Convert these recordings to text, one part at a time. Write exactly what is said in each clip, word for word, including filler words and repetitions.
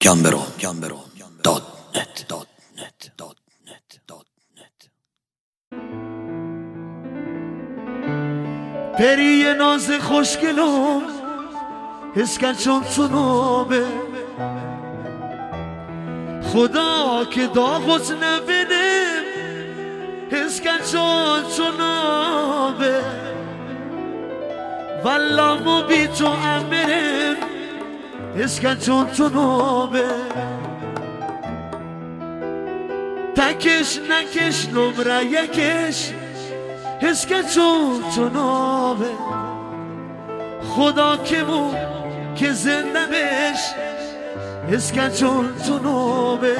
گمبرو گمبرو دات نت دات نت دات نت دات نت. پری ناز خوشگلم حس کرد چون تنابه، خدا که داغت نبینم حس کرد چون تنابه، والله مو بی تو امرم حس کرد چون تنابه. تکش نکش نمره یکش حس کرد چون تنابه، خدا که مو که زنده بش حس کرد چون تنابه.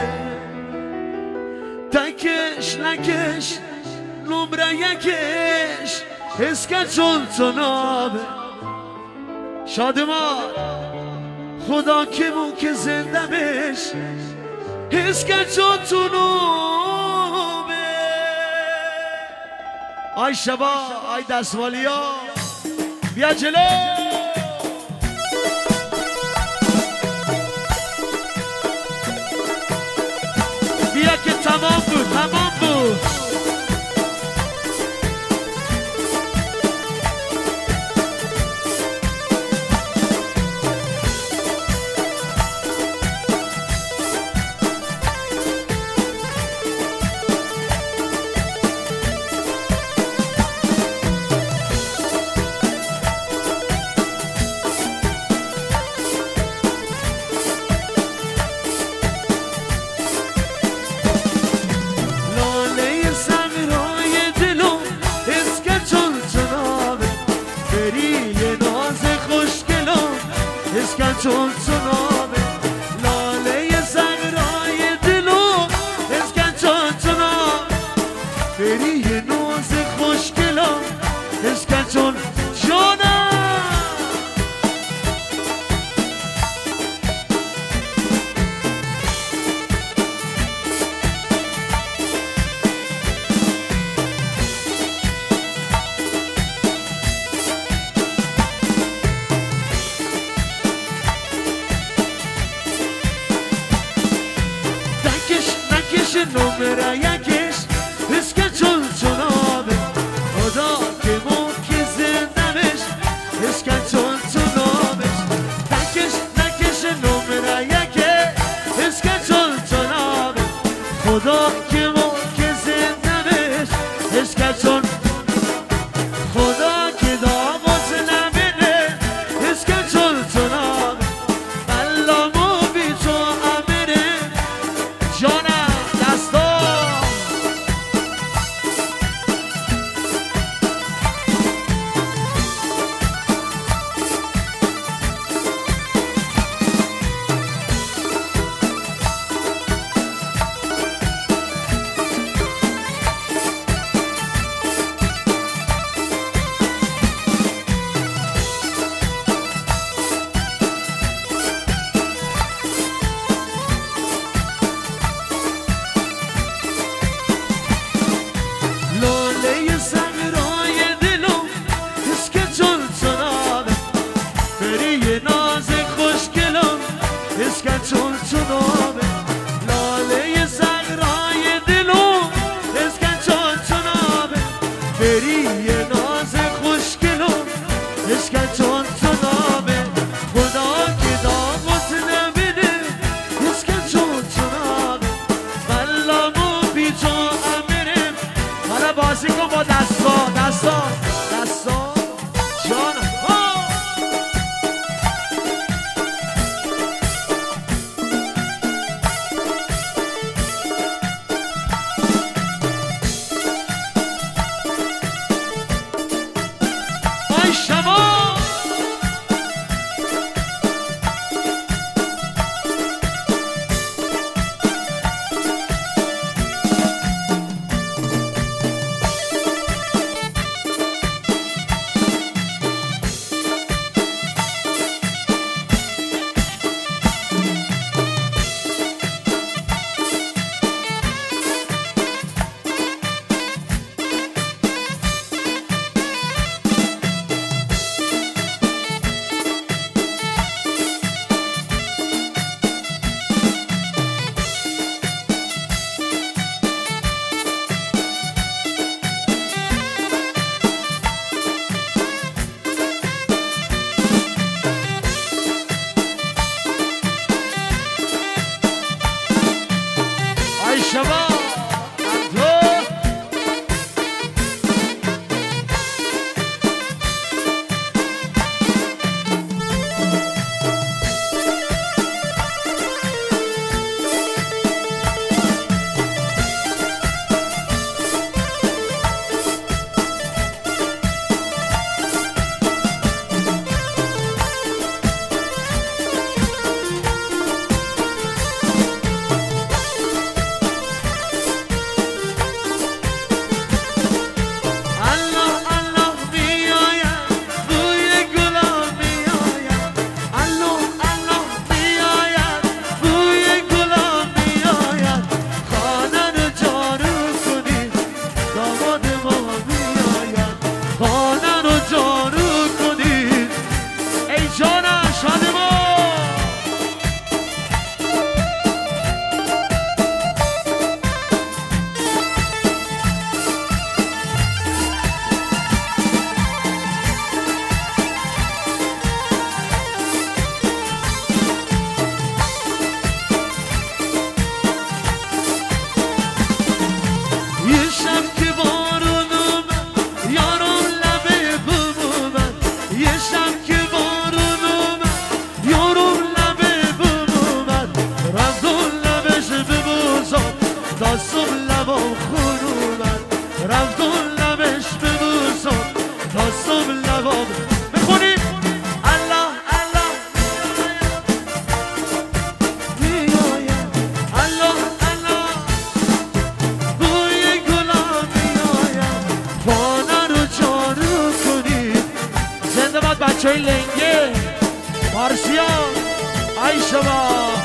تکش نکش نمره یکش حس کرد چون تنابه. شادمان خدا که مو که زنده بش حس کرد چون تنابه. آی شبا آی دستمالی ها بیا جلو. بیا که تمام بود تمام بود. چون تنابه لاله زغرای دلو حس کرد چون تنابه. فری ناز خوشگلم حس کرد چون جانم. نمره یکش حس کرد چون تنابه، خدا که مو که زنده بش حس کرد چون تنابه. تکش نکش نمره یکش حس کرد چون تنابه، خدا که مو که زنده بش حس کرد چون. خدا که داغت نبینه حس کرد چون تنابه، والله مو بی تو امره جانم. چون تنابه لاله زغرای دلو حس کرد چون تنابه. فری ناز خوشگلو حس کرد چون تنابه، خدا که داغت نبینه حس کرد چون تنابه، والله مو بی تو امرم. حالا بازی کن با دستا دستا دستا جانم. شباب بچه لنگه مارسیان ای شما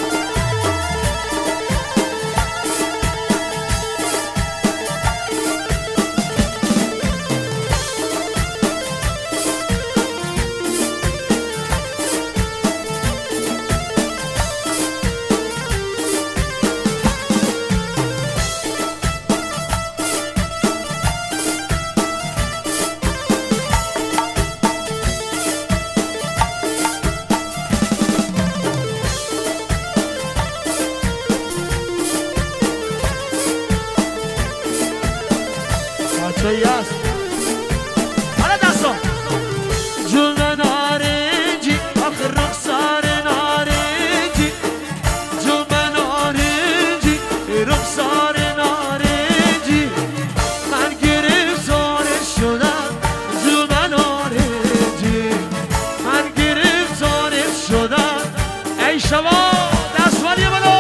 Yes. Para danço. Juna narenci, akhrak sare narenci. Juna narenci, rukhsare narenci. Man giriftar shudam, juna narenci. Man giriftar shudam. Ey shabab, daswali balo.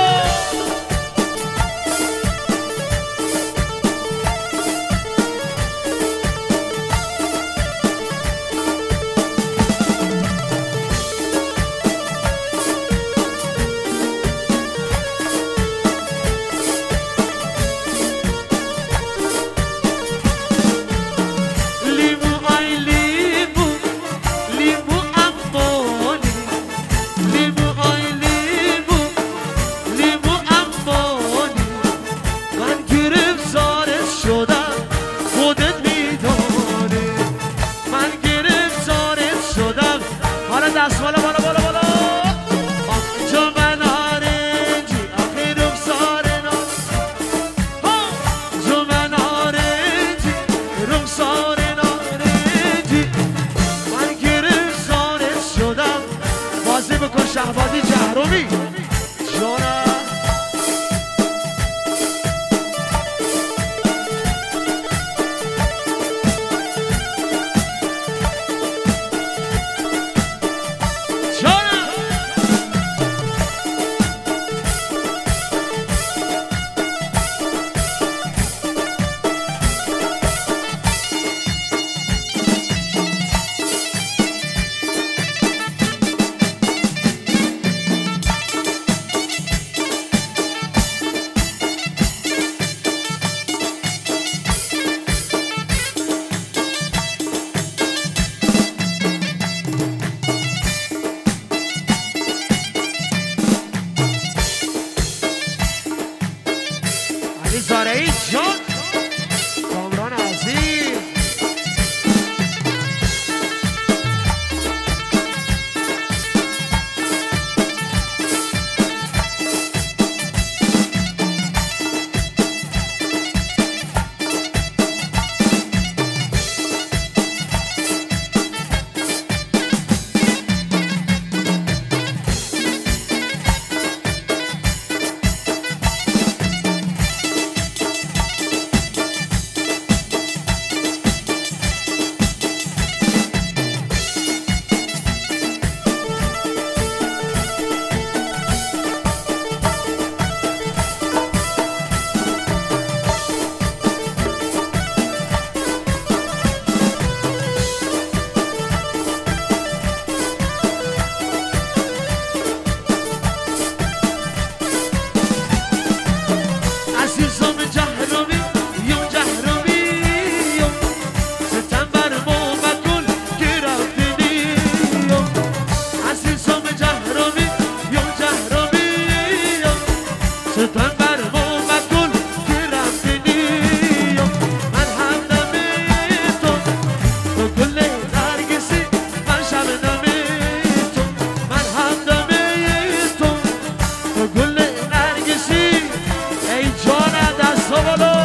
ستن بر مومد گل که رفتنی من همدم تو تو گل نرگسی من شبنم تو من همدم تو تو گل نرگسی ای جان دست بالا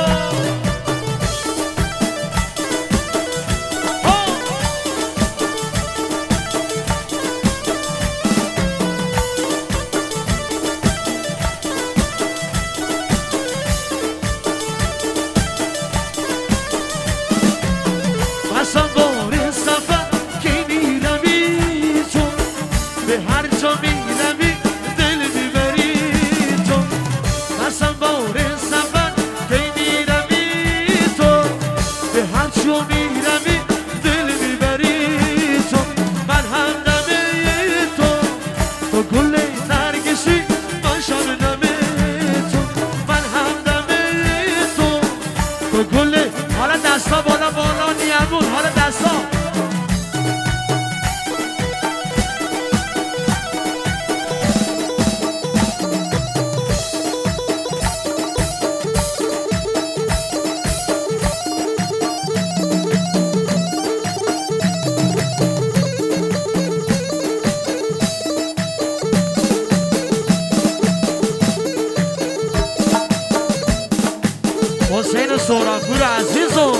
حسین سوراپور عزیزم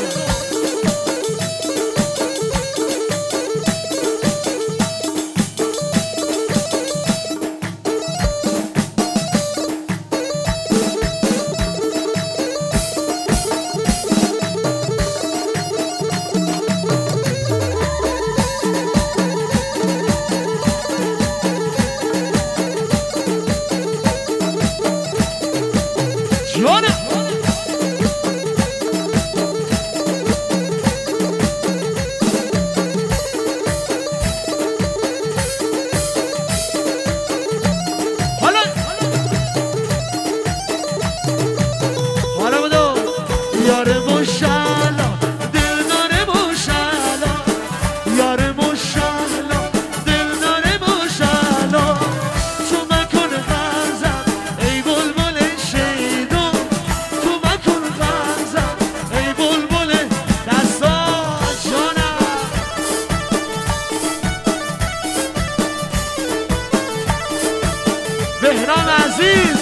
بهرام عزیز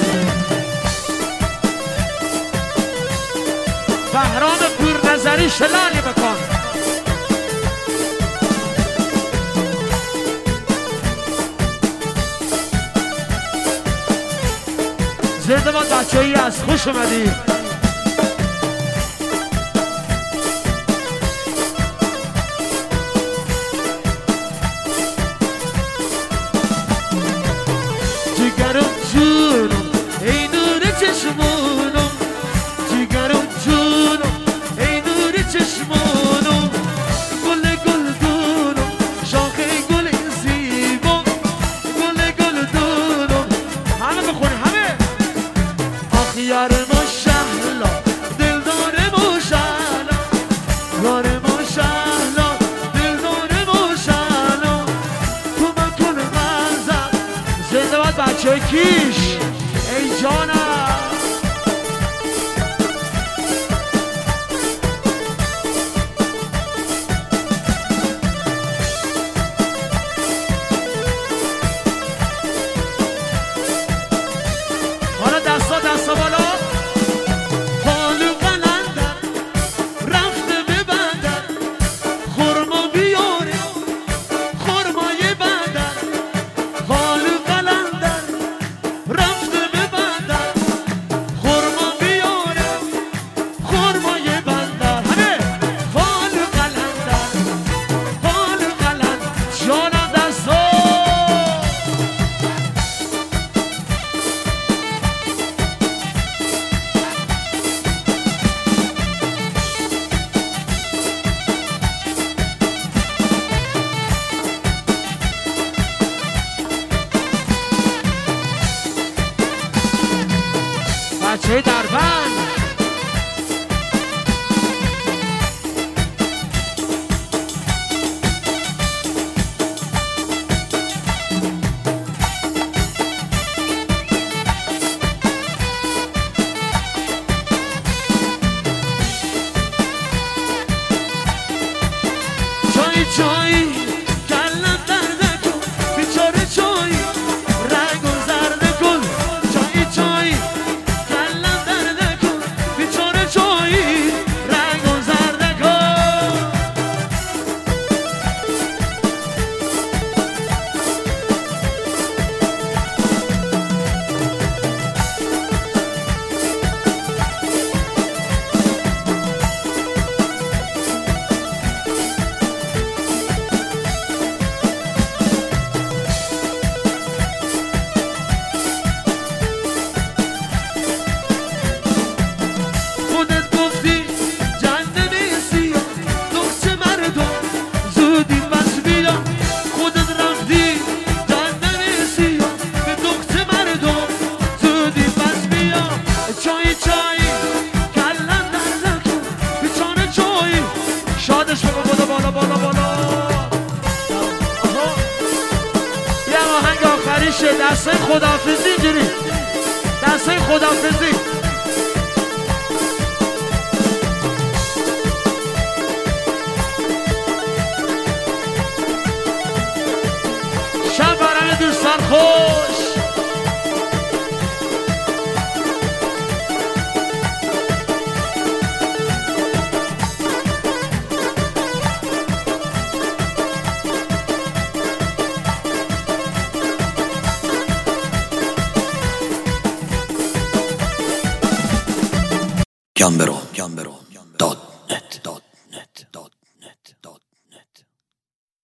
بهرام پور نظری شلالی بکن زنده باد بچه‌ای از خوش اومدی جگرم جونم ای نور چشمونم جگرم جونم ای نور چشمونم گل گل دونم شاخه گل زیبا گل گل دونم همه بخونی همه آخ یار ماشالله دلدار ماشالله یار ماشالله دلدار ماشالله تو من کن غزم زنده باد بچه کیش ای جانم حالا دستا دستا بالا بالو قلندر رفته ببندر خورما بیاره خورمای بندر بالو قلندر رفته ببندر خورما بیاره خورمای بندر همه بالو قلندر بالو قلندر جانم دستا بچه دربند دسته خداحافظی اینجوری دسته خداحافظی شب برای دوستان خوش Gambero, Gambero, dot net, dot